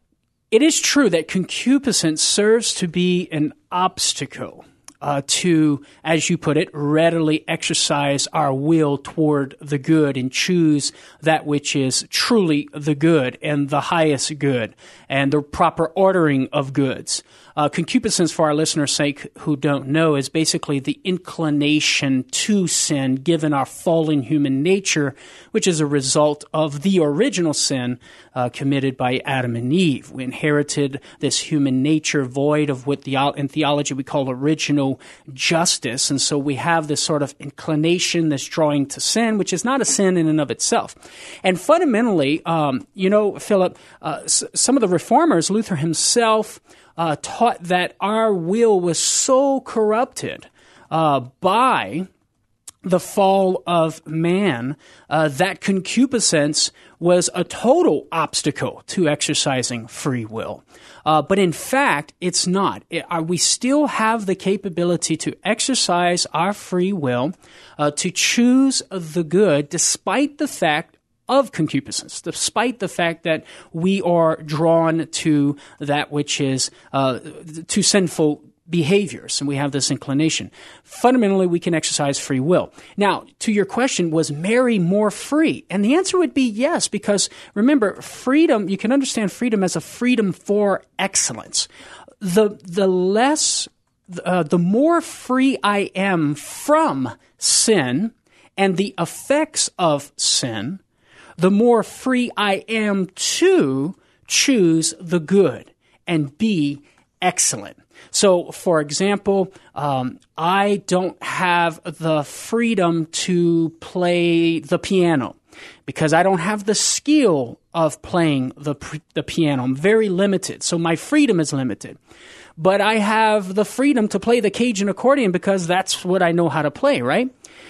it is true that concupiscence serves to be an obstacle uh, to, as you put it, readily exercise our will toward the good and choose that which is truly the good and the highest good and the proper ordering of goods. Uh, concupiscence, for our listeners' sake who don't know, is basically the inclination to sin given our fallen human nature, which is a result of the original sin uh, committed by Adam and Eve. We inherited this human nature void of what the, in theology we call original justice, and so we have this sort of inclination, this drawing to sin, which is not a sin in and of itself. And fundamentally, um, you know, Philip, uh, s- some of the reformers, Luther himself, Uh, taught that our will was so corrupted uh, by the fall of man uh, that concupiscence was a total obstacle to exercising free will. Uh, but in fact, it's not. It, uh, we still have the capability to exercise our free will, uh, to choose the good, despite the fact of concupiscence, despite the fact that we are drawn to that which is uh, to sinful behaviors, and we have this inclination. Fundamentally, we can exercise free will. Now, to your question, was Mary more free? And the answer would be yes, because remember, freedom, you can understand freedom as a freedom for excellence. The, the less, uh, the more free I am from sin and the effects of sin, the more free I am to choose the good and be excellent. So, for example, um, I don't have the freedom to play the piano because I don't have the skill of playing the the piano. I'm very limited, so my freedom is limited. But I have the freedom to play the Cajun accordion because that's what I know how to play, right?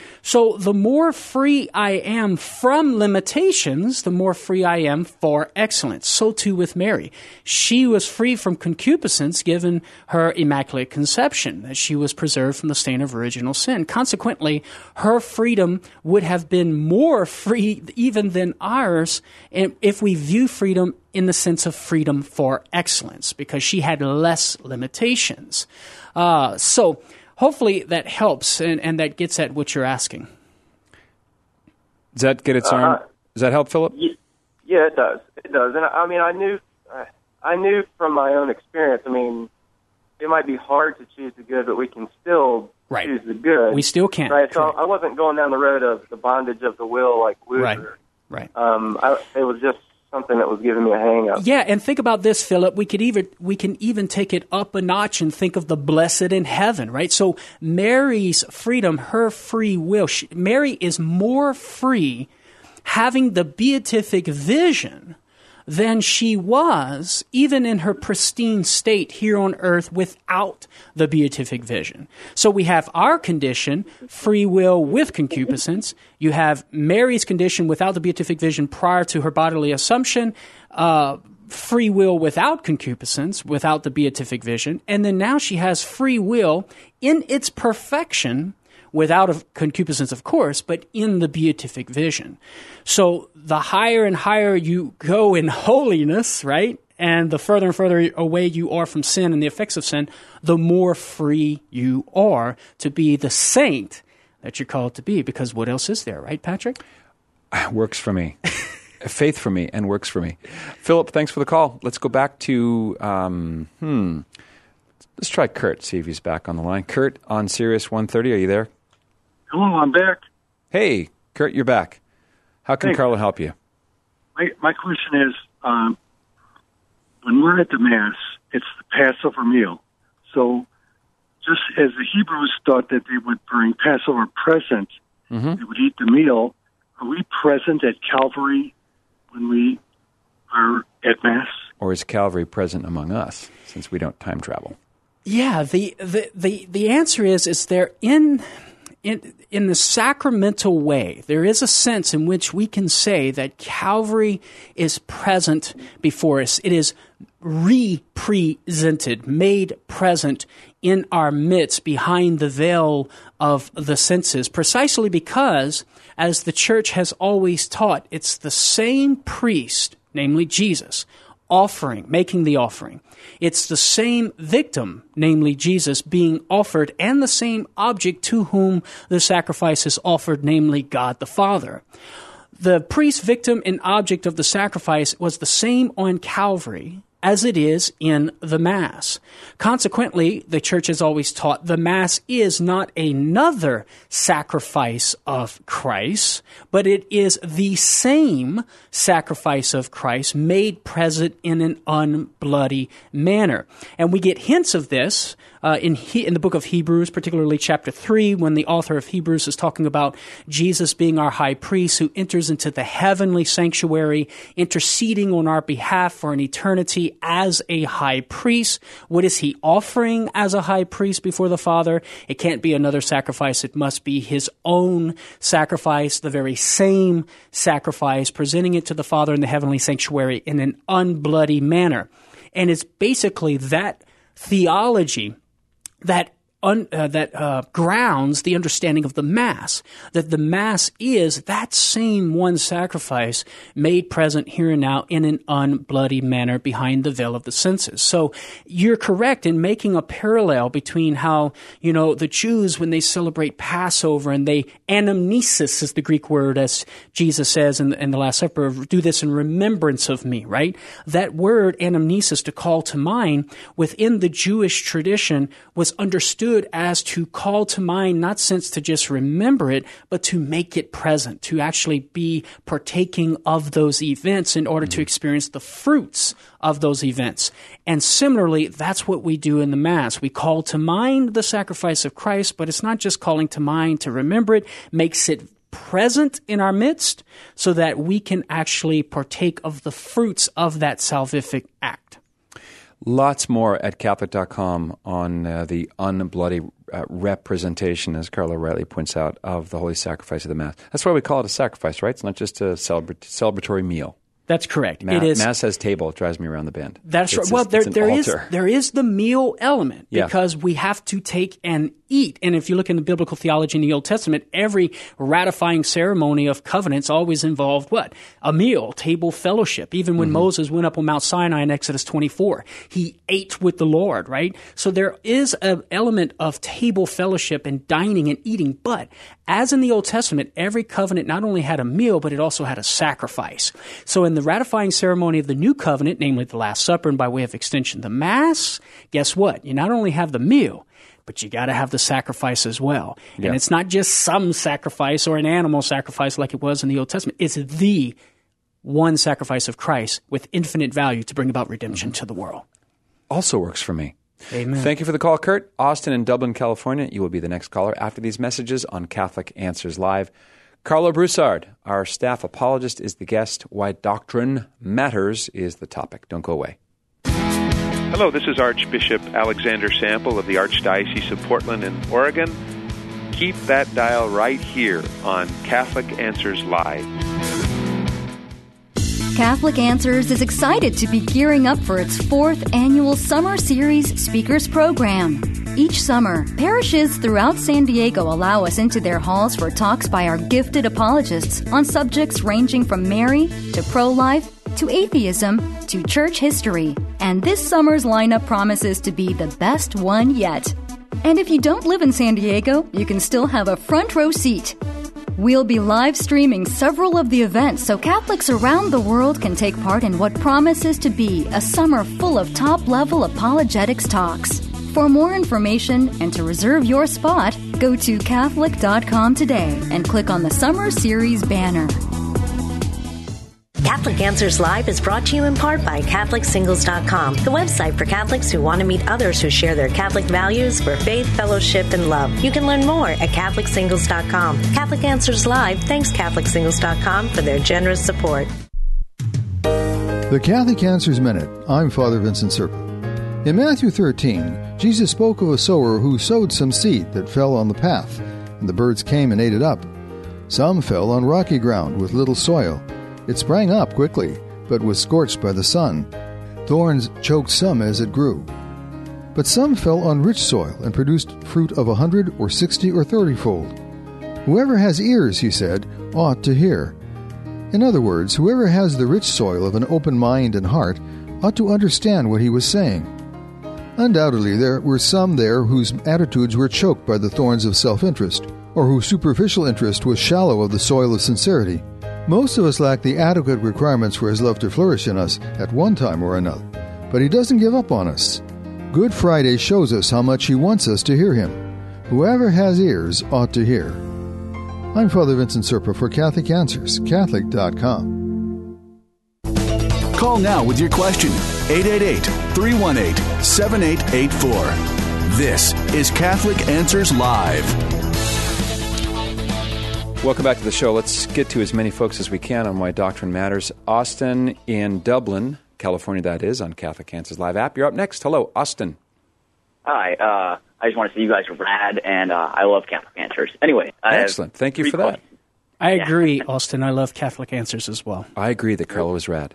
So the more free I am from limitations, the more free I am for excellence. So too with Mary. She was free from concupiscence given her immaculate conception, that she was preserved from the stain of original sin. Consequently, her freedom would have been more free even than ours if we view freedom in the sense of freedom for excellence, because she had less limitations. Uh, so... Hopefully that helps, and, and that gets at what you're asking. Does that get its arm? Uh, does that help, Philip? Yeah, it does. It does. And I mean, I knew, I knew from my own experience. I mean, it might be hard to choose the good, but we can still right. choose the good. We still can. Right. So I wasn't going down the road of the bondage of the will like Luther. Right. Right. Um, I, it was just something that was giving me a hang up. Yeah, and think about this, Philip. We could even we can even take it up a notch and think of the blessed in heaven, right? So Mary's freedom, her free will, she, Mary is more free having the beatific vision than she was even in her pristine state here on earth without the beatific vision. So we have our condition, free will with concupiscence. You have Mary's condition without the beatific vision prior to her bodily assumption, uh, free will without concupiscence, without the beatific vision. And then now she has free will in its perfection, without a concupiscence, of course, but in the beatific vision. So the higher and higher you go in holiness, right, and the further and further away you are from sin and the effects of sin, the more free you are to be the saint that you're called to be, because what else is there, right, Patrick? Works for me. Faith for me and works for me. Philip, thanks for the call. Let's go back to, um, hmm, let's try Kurt, see if he's back on the line. Kurt on Sirius one thirty, are you there? Hello, I'm back. Hey, Kurt, you're back. How can hey, Carla help you? My, my question is, um, when we're at the Mass, it's the Passover meal. So just as the Hebrews thought that they would bring Passover present, mm-hmm. they would eat the meal, are we present at Calvary when we are at Mass? Or is Calvary present among us, since we don't time travel? Yeah, the the, the, the answer is, is there in... in, in the sacramental way, there is a sense in which we can say that Calvary is present before us. It is represented, made present in our midst behind the veil of the senses, precisely because, as the church has always taught, it's the same priest, namely Jesus, offering, making the offering. It's the same victim, namely Jesus, being offered, and the same object to whom the sacrifice is offered, namely God the Father. The priest, victim, and object of the sacrifice was the same on Calvary as it is in the Mass. Consequently, the Church has always taught the Mass is not another sacrifice of Christ, but it is the same sacrifice of Christ made present in an unbloody manner. And we get hints of this uh, in he- in the book of Hebrews, particularly chapter three, when the author of Hebrews is talking about Jesus being our high priest who enters into the heavenly sanctuary, interceding on our behalf for an eternity as a high priest. What is he offering as a high priest before the Father? It can't be another sacrifice. It must be his own sacrifice, the very same sacrifice, presenting it to the Father in the heavenly sanctuary in an unbloody manner. And it's basically that theology that Un, uh, that uh, grounds the understanding of the Mass, that the Mass is that same one sacrifice made present here and now in an unbloody manner behind the veil of the senses. So you're correct in making a parallel between how, you know, the Jews, when they celebrate Passover, and they, anamnesis is the Greek word, as Jesus says in the, in the Last Supper, do this in remembrance of me, right? That word, anamnesis, to call to mind, within the Jewish tradition was understood as to call to mind, not since to just remember it, but to make it present, to actually be partaking of those events in order mm-hmm. to experience the fruits of those events. And similarly, that's what we do in the Mass. We call to mind the sacrifice of Christ, but it's not just calling to mind to remember it, makes it present in our midst so that we can actually partake of the fruits of that salvific act. Lots more at Catholic dot com on uh, the unbloody uh, representation, as Carlo rightly points out, of the Holy Sacrifice of the Mass. That's why we call it a sacrifice, right? It's not just a celebra- celebratory meal. That's correct. Ma- it is. Mass has table. It drives me around the bend. That's it's right. A, well, there, there is altar. there is the meal element yeah. because we have to take and eat. And if you look in the biblical theology in the Old Testament, every ratifying ceremony of covenants always involved what? A meal, table fellowship. Even when mm-hmm. Moses went up on Mount Sinai in Exodus twenty-four, he ate with the Lord, right? So there is an element of table fellowship and dining and eating. But as in the Old Testament, every covenant not only had a meal, but it also had a sacrifice. So in the ratifying ceremony of the New Covenant, namely the Last Supper, and by way of extension the Mass, guess what? You not only have the meal, but you got to have the sacrifice as well. Yeah. And it's not just some sacrifice or an animal sacrifice like it was in the Old Testament. It's the one sacrifice of Christ with infinite value to bring about redemption mm-hmm. to the world. Also works for me. Amen. Thank you for the call, Kurt. Austin in Dublin, California. You will be the next caller after these messages on Catholic Answers Live. Carlo Broussard, our staff apologist, is the guest. Why doctrine matters is the topic. Don't go away. Hello, this is Archbishop Alexander Sample of the Archdiocese of Portland in Oregon. Keep that dial right here on Catholic Answers Live. Catholic Answers is excited to be gearing up for its fourth annual Summer Series Speakers Program. Each summer, parishes throughout San Diego allow us into their halls for talks by our gifted apologists on subjects ranging from Mary to pro-life to atheism to church history. And this summer's lineup promises to be the best one yet. And if you don't live in San Diego, you can still have a front row seat. We'll be live streaming several of the events so Catholics around the world can take part in what promises to be a summer full of top-level apologetics talks. For more information and to reserve your spot, go to Catholic dot com today and click on the Summer Series banner. Catholic Answers Live is brought to you in part by Catholic Singles dot com, the website for Catholics who want to meet others who share their Catholic values for faith, fellowship, and love. You can learn more at Catholic Singles dot com. Catholic Answers Live thanks Catholic Singles dot com for their generous support. The Catholic Answers Minute. I'm Father Vincent Serpa. In Matthew thirteen, Jesus spoke of a sower who sowed some seed that fell on the path. and the birds came and ate it up. Some fell on rocky ground with little soil. It sprang up quickly, but was scorched by the sun. Thorns choked some as it grew. But some fell on rich soil and produced fruit of a hundred or sixty or thirty-fold. Whoever has ears, he said, ought to hear. In other words, whoever has the rich soil of an open mind and heart ought to understand what he was saying. Undoubtedly, there were some there whose attitudes were choked by the thorns of self-interest, or whose superficial interest was shallow of the soil of sincerity. Most of us lack the adequate requirements for His love to flourish in us at one time or another, but He doesn't give up on us. Good Friday shows us how much He wants us to hear Him. Whoever has ears ought to hear. I'm Father Vincent Serpa for Catholic Answers, Catholic dot com. Call now with your question, eight eight eight, three one eight, seven eight eight four. This is Catholic Answers Live. Welcome back to the show. Let's get to as many folks as we can on Why Doctrine Matters. Austin in Dublin, California, that is, on Catholic Answers Live app. You're up next. Hello, Austin. Hi. Uh, I just want to say you guys are rad, and uh, I love Catholic Answers. Anyway. I Excellent. Thank you for that. Questions. I agree, Austin. I love Catholic Answers as well. I agree that Carlo is rad.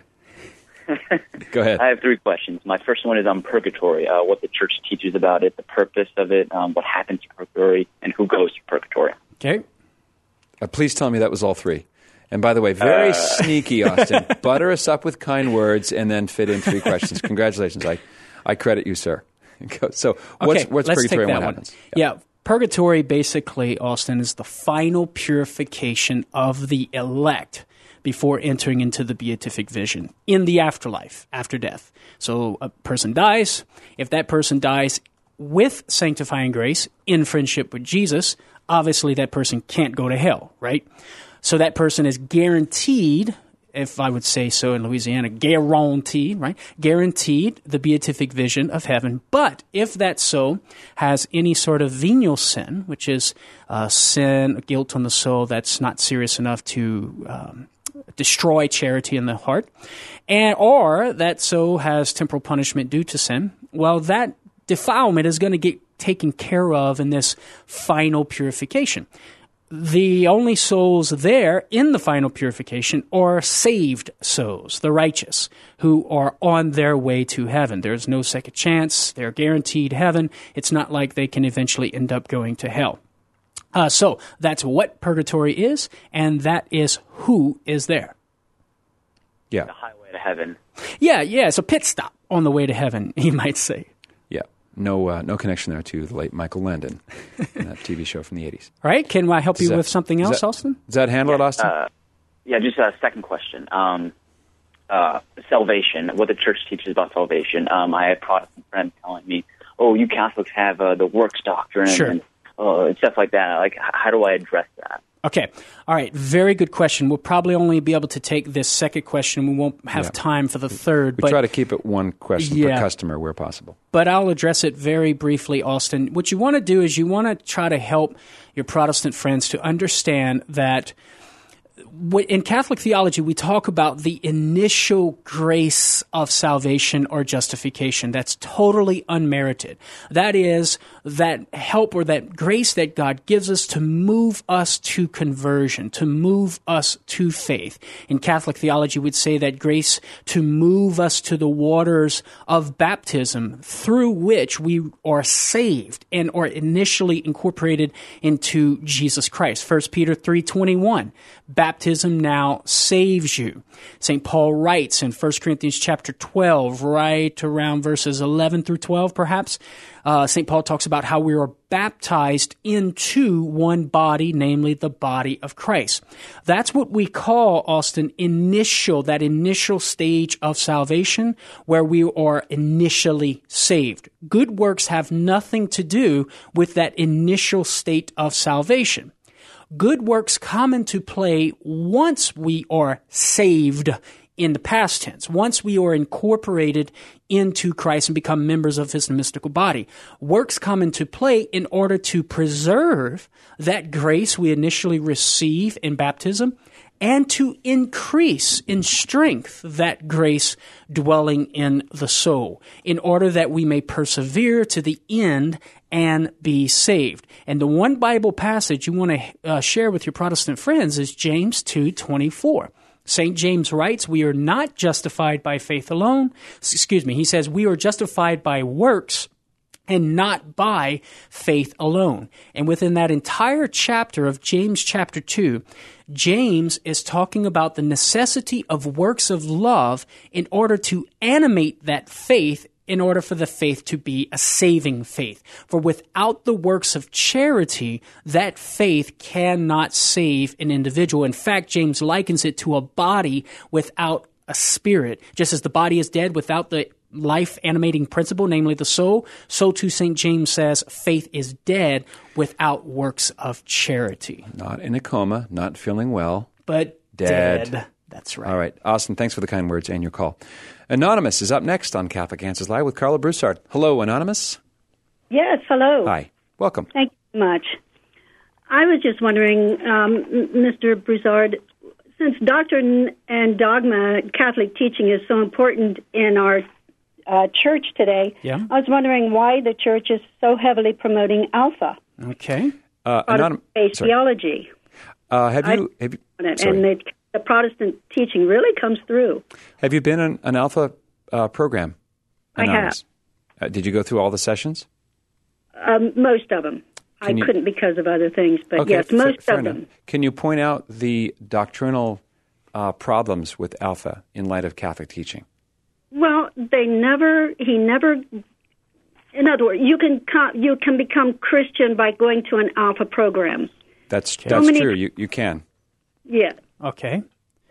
Go ahead. I have three questions. My first one is on purgatory, uh, what the Church teaches about it, the purpose of it, um, what happens to purgatory, and who goes to purgatory. Okay. Uh, please tell me that was all three. And by the way, very Uh. sneaky, Austin. Butter us up with kind words and then fit in three questions. Congratulations. I, I credit you, sir. So what's, okay, what's let's purgatory take and that what one. happens? Yeah. yeah, purgatory basically, Austin, is the final purification of the elect before entering into the beatific vision in the afterlife, after death. So a person dies. If that person dies with sanctifying grace in friendship with Jesus, obviously that person can't go to hell, right? So that person is guaranteed, if I would say so in Louisiana, guaranteed, right? Guaranteed the beatific vision of heaven. But if that so has any sort of venial sin, which is uh, sin, guilt on the soul that's not serious enough to um, destroy charity in the heart, and or that so has temporal punishment due to sin, well, that defilement is going to get taken care of in this final purification. The only souls there in the final purification are saved souls, the righteous, who are on their way to heaven. There's no second chance. They're guaranteed heaven. It's not like they can eventually end up going to hell. Uh, so that's what purgatory is, and that is who is there. Yeah. The highway to heaven. Yeah, yeah. It's a pit stop on the way to heaven, you might say. Yeah. No uh, no connection there to the late Michael Landon, that T V show from the eighties. All right. Can I help Does you that- with something does else, that- Austin? Does that handle it, Austin? Uh, yeah, just a second question. Um, uh, salvation, what the Church teaches about salvation. Um, I had Protestant friends telling me, oh, you Catholics have uh, the works doctrine Sure. and, uh, and stuff like that. Like, h- how do I address that? Okay. All right. Very good question. We'll probably only be able to take this second question. We won't have Yeah. time for the third. we but, try to keep it one question Yeah. per customer where possible. but I'll address it very briefly, Austin. What you want to do is you want to try to help your Protestant friends to understand that w- in Catholic theology, we talk about the initial grace of salvation or justification. That's totally unmerited. That is that help or that grace that God gives us to move us to conversion, to move us to faith. In Catholic theology, we'd say that grace to move us to the waters of baptism through which we are saved and are initially incorporated into Jesus Christ. First Peter three twenty-one, baptism now saves you. Saint Paul writes in First Corinthians chapter twelve, right around verses eleven through twelve perhaps, uh, Saint Paul talks about how we are baptized into one body, namely the body of Christ. That's what we call, Austin, initial, that initial stage of salvation where we are initially saved. Good works have nothing to do with that initial state of salvation. Good works come into play once we are saved in the past tense, once we are incorporated into Christ and become members of his mystical body. Works come into play in order to preserve that grace we initially receive in baptism and to increase in strength that grace dwelling in the soul, in order that we may persevere to the end and be saved. And the one Bible passage you want to uh, share with your Protestant friends is James two twenty-four. Saint James writes, we are not justified by faith alone. Excuse me. He says, we are justified by works and not by faith alone. And within that entire chapter of James chapter two, James is talking about the necessity of works of love in order to animate that faith, in order for the faith to be a saving faith. For without the works of charity, that faith cannot save an individual. In fact, James likens it to a body without a spirit. Just as the body is dead without the life-animating principle, namely the soul, so too Saint James says faith is dead without works of charity. Not in a coma, not feeling well. But dead. dead. That's right. All right. Austin, thanks for the kind words and your call. Anonymous is up next on Catholic Answers Live with Carla Broussard. Hello, Anonymous. Yes, hello. Hi. Welcome. Thank you so much. I was just wondering, um, Mister Broussard, since doctrine and dogma, Catholic teaching is so important in our uh, church today, yeah. I was wondering why the church is so heavily promoting Alpha. Okay. Uh, Anonym- based theology. Uh, have you... Have you and sorry. the, the Protestant teaching really comes through. Have you been in an Alpha uh, program? I Anonymous? have. Uh, did you go through all the sessions? Um, most of them. Can I you- couldn't because of other things, but Okay, yes, fa- most fair of enough. them. Can you point out the doctrinal uh, problems with Alpha in light of Catholic teaching? Well, they never. He never. In other words, you can co- you can become Christian by going to an Alpha program. That's So that's many- true. You you can. Yeah. Okay.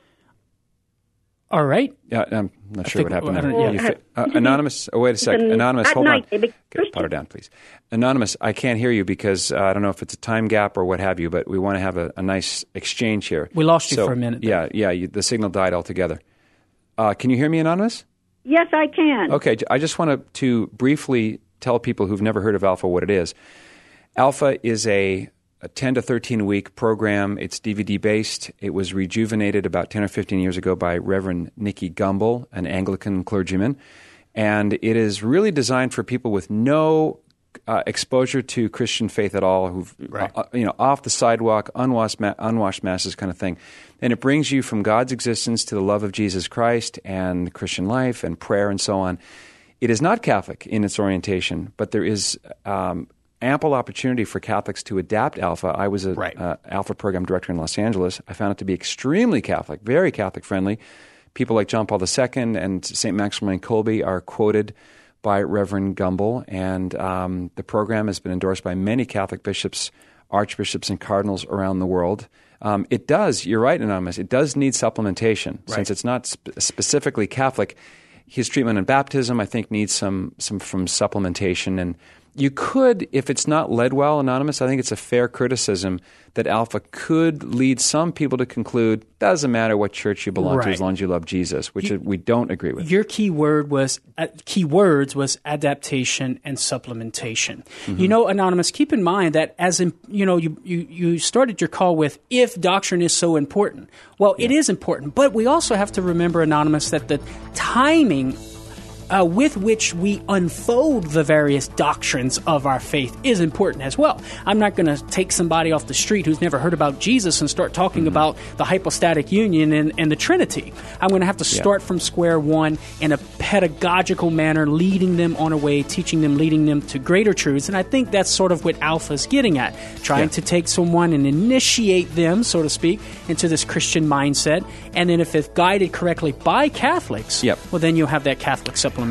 All right. Yeah, I'm not I sure think- what happened I there. don't- yeah. You fi- uh, Anonymous. Oh, wait a second. Then Anonymous, at hold night on. they become Okay, power down, please. Anonymous, I can't hear you because uh, I don't know if it's a time gap or what have you, but we want to have a, a nice exchange here. We lost you So, for a minute. Yeah, yeah. You, the signal died altogether. Uh, can you hear me, Anonymous? Yes, I can. Okay, I just want to, to briefly tell people who've never heard of Alpha what it is. Alpha is a, a ten to thirteen week program. It's D V D based. It was rejuvenated about ten or fifteen years ago by Reverend Nicky Gumbel, an Anglican clergyman. And it is really designed for people with no uh, exposure to Christian faith at all, who've, Right. uh, you know, off the sidewalk, unwashed, ma- unwashed masses kind of thing. And it brings you from God's existence to the love of Jesus Christ and Christian life and prayer and so on. It is not Catholic in its orientation, but there is um, ample opportunity for Catholics to adapt Alpha. I was an Right. uh, Alpha program director in Los Angeles. I found it to be extremely Catholic, very Catholic friendly. People like John Paul the Second and Saint Maximilian Kolbe are quoted by Reverend Gumbel, and um, the program has been endorsed by many Catholic bishops, archbishops, and cardinals around the world. Um, it does, you're right, Anonymous, it does need supplementation. Right. Since it's not sp- specifically Catholic, his treatment in baptism, I think, needs some, some from supplementation. And you could, if it's not led well, Anonymous, I think it's a fair criticism that Alpha could lead some people to conclude, doesn't matter what church you belong to Right. as long as you love Jesus, which we don't agree with. Your key word was uh, key words was adaptation and supplementation. Mm-hmm. You know, Anonymous, keep in mind that as in, you know, you, you you started your call with if doctrine is so important. Well, it is important, but we also have to remember, Anonymous, that the timing Uh, with which we unfold the various doctrines of our faith is important as well. I'm not going to take somebody off the street who's never heard about Jesus and start talking Mm-hmm. about the hypostatic union and, and the Trinity. I'm going to have to Yeah. start from square one in a pedagogical manner, leading them on a way, teaching them, leading them to greater truths. And I think that's sort of what Alpha's getting at, trying Yeah. to take someone and initiate them, so to speak, into this Christian mindset. And then if it's guided correctly by Catholics, Yep. well, then you'll have that Catholic supplementation.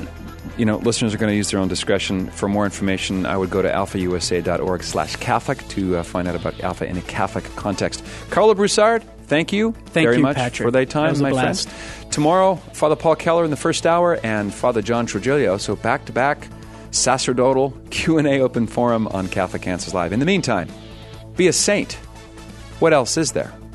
You know, listeners are going to use their own discretion. For more information, I would go to alphausa.org slash Catholic to uh, find out about Alpha in a Catholic context. Carla Broussard, thank you Thank very you, much Patrick. for thy time, That was a my blast. friend. Tomorrow, Father Paul Keller in the first hour and Father John Trujillo. So back-to-back sacerdotal Q and A open forum on Catholic Answers Live. In the meantime, be a saint. What else is there?